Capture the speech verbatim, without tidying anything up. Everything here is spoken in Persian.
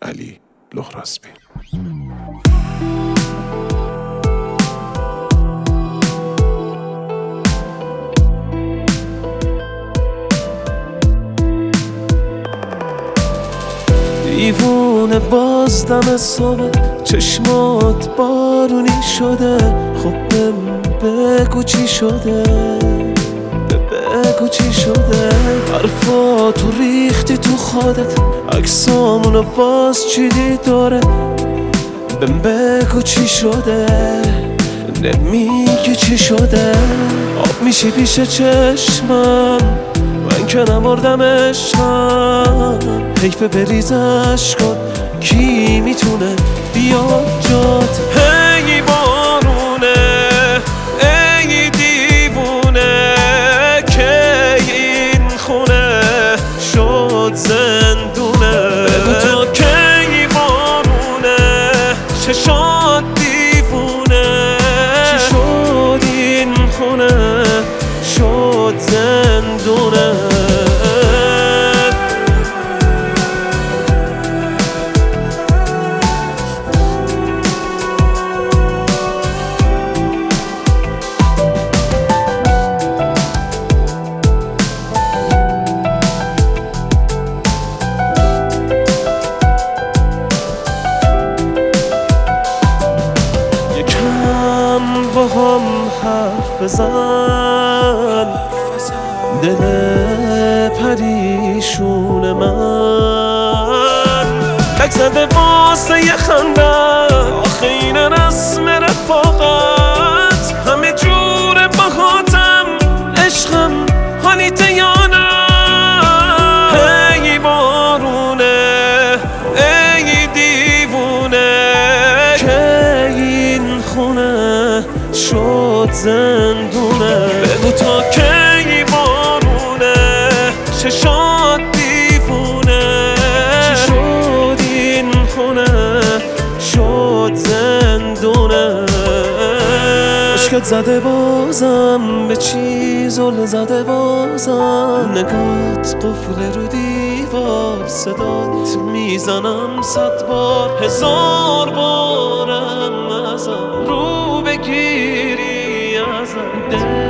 علی لهرازبی. دیوونه باز دم صبح چشمات بارونی شده، خب بگو چی شده، بگو چی شده. حرفاتو ریختی تو خودت، عکسامونو باز چیدی داره، بهم بگو چی شده، نمیگی چی شده. آب میشی پیش چشمم، من که نمردم عشقم، حیفه بریز عشقات، کی میتونه بیاد جات. هی بارونه ای دیوونه، که این خونه شد زندونه. بگو تا کی بارونه، چشات دیوونه، چی شد این خونه شد زندونه. با هم حرف بزن، دل پریشون من لک زده واسه یه خنده. آخه این رسم رفاقت، همه جور باهاتم عشقم، حالیته یا نه. هی بارونه ای دیوونه، که این خونه شد زندونه. بگو تا کی بارونه، چشات دیوونه، چی شد این خونه شد زندونه. مشکت زده بازم، به چی زل زده بازم، نگات قفل رو دیوار، صدات میزنم صد بار، هزار بارم ازم رو بگیری ازم.